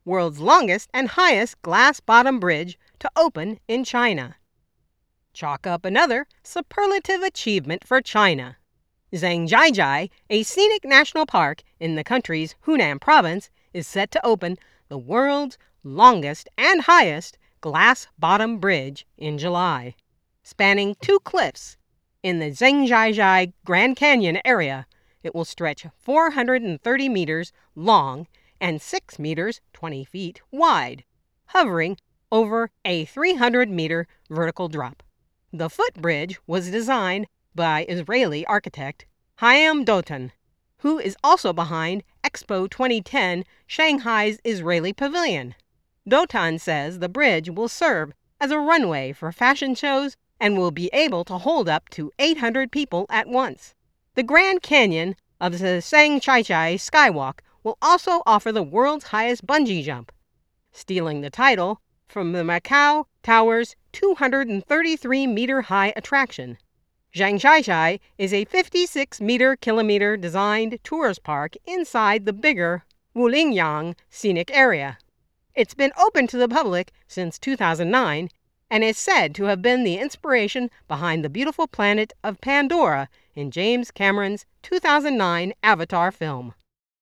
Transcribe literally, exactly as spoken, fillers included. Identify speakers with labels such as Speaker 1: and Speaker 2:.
Speaker 1: world's longest and highest glass-bottom bridge to open in China. Chalk up another superlative achievement for China. Zhangjiajie, a scenic national park in the country's Hunan province, is set to open the world's longest and highest glass-bottom bridge in July. Spanning two cliffs in the Zhangjiajie Grand Canyon area, it will stretch four hundred thirty meters long and six meters twenty feet wide, hovering over a three hundred meter vertical drop. The footbridge was designed by Israeli architect Haim Dotan, who is also behind Expo twenty ten Shanghai's Israeli Pavilion. Dotan says the bridge will serve as a runway for fashion shows and will be able to hold up to eight hundred people at once. The Grand Canyon of the Zhangjiajie Skywalk will also offer the world's highest bungee jump, stealing the title from the Macau Tower's two hundred thirty-three meter high attraction. Zhangjiajie is a fifty-six meter kilometer designed tourist park inside the bigger Wulingyang scenic area. It's been open to the public since two thousand nine and is said to have been the inspiration behind the beautiful planet of Pandora in James Cameron's two thousand nine Avatar film.